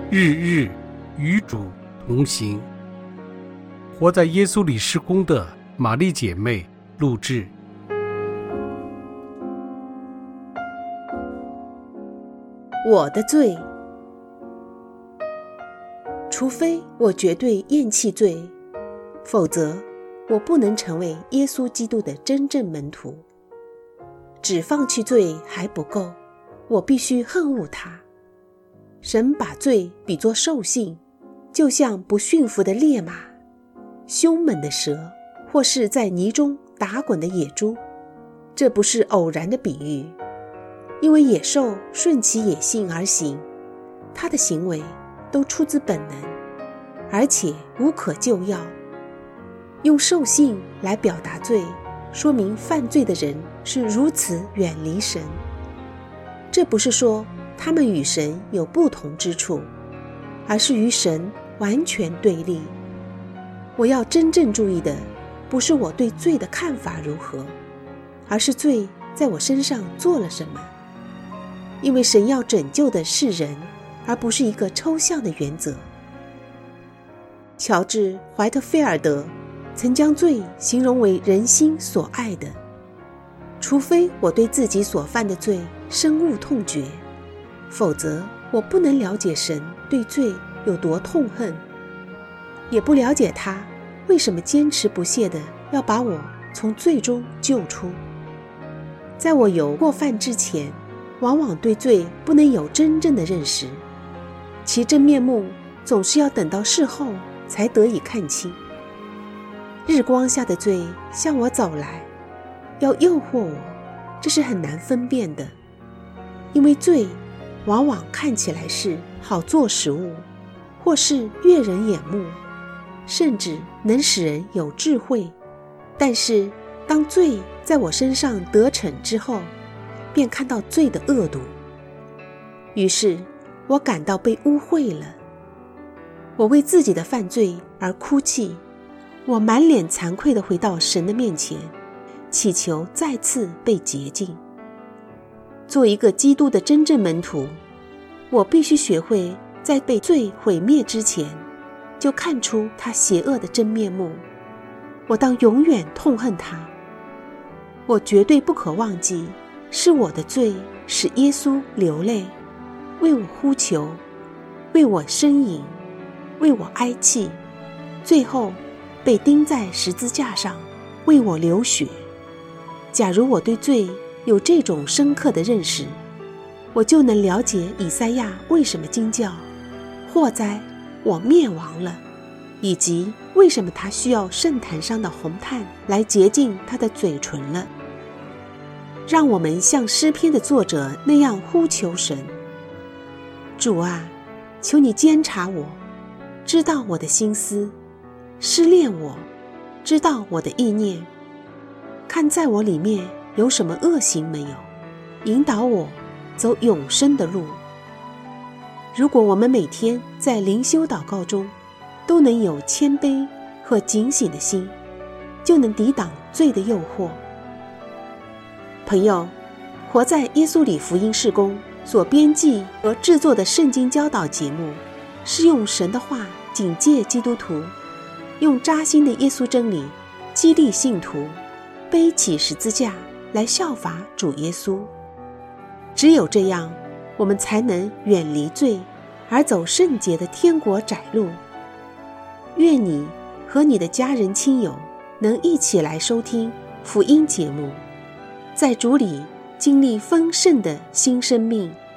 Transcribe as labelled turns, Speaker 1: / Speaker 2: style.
Speaker 1: 日日与主同行。活在耶稣里事工的玛丽姐妹录制。
Speaker 2: 我的罪，除非我绝对厌弃罪，否则我不能成为耶稣基督的真正门徒。只放弃罪还不够，我必须恨恶它。神把罪比作兽性，就像不驯服的烈马、凶猛的蛇，或是在泥中打滚的野猪。这不是偶然的比喻，因为野兽顺其野性而行，它的行为都出自本能，而且无可救药。用兽性来表达罪，说明犯罪的人是如此远离神。这不是说他们与神有不同之处，而是与神完全对立。我要真正注意的，不是我对罪的看法如何，而是罪在我身上做了什么。因为神要拯救的是人，而不是一个抽象的原则。乔治·怀特菲尔德曾将罪形容为人心所爱的，除非我对自己所犯的罪深恶痛绝，否则我不能了解神对罪有多痛恨，也不了解他为什么坚持不懈地要把我从罪中救出。在我有过犯之前，往往对罪不能有真正的认识，其真面目总是要等到事后才得以看清。日光下的罪向我走来，要诱惑我，这是很难分辨的，因为罪往往看起来是好做食物，或是悦人眼目，甚至能使人有智慧。但是当罪在我身上得逞之后，便看到罪的恶毒，于是我感到被污秽了。我为自己的犯罪而哭泣，我满脸惭愧地回到神的面前，祈求再次被洁净。做一个基督的真正门徒，我必须学会在被罪毁灭之前，就看出他邪恶的真面目。我当永远痛恨他。我绝对不可忘记，是我的罪使耶稣流泪，为我呼求，为我呻吟，为我哀泣，最后被钉在十字架上，为我流血。假如我对罪有这种深刻的认识，我就能了解以赛亚为什么惊叫祸哉，我灭亡了，以及为什么他需要圣坛上的红炭来洁净他的嘴唇了。让我们像诗篇的作者那样呼求神：主啊，求你监察我，知道我的心思，试炼我，知道我的意念，看在我里面有什么恶行没有，引导我走永生的路。如果我们每天在灵修祷告中都能有谦卑和警醒的心，就能抵挡罪的诱惑。朋友，活在耶稣里福音事工所编辑和制作的圣经教导节目，是用神的话警戒基督徒，用扎心的耶稣真理激励信徒背起十字架来效法主耶稣。只有这样，我们才能远离罪，而走圣洁的天国窄路。愿你和你的家人亲友能一起来收听福音节目，在主里经历丰盛的新生命。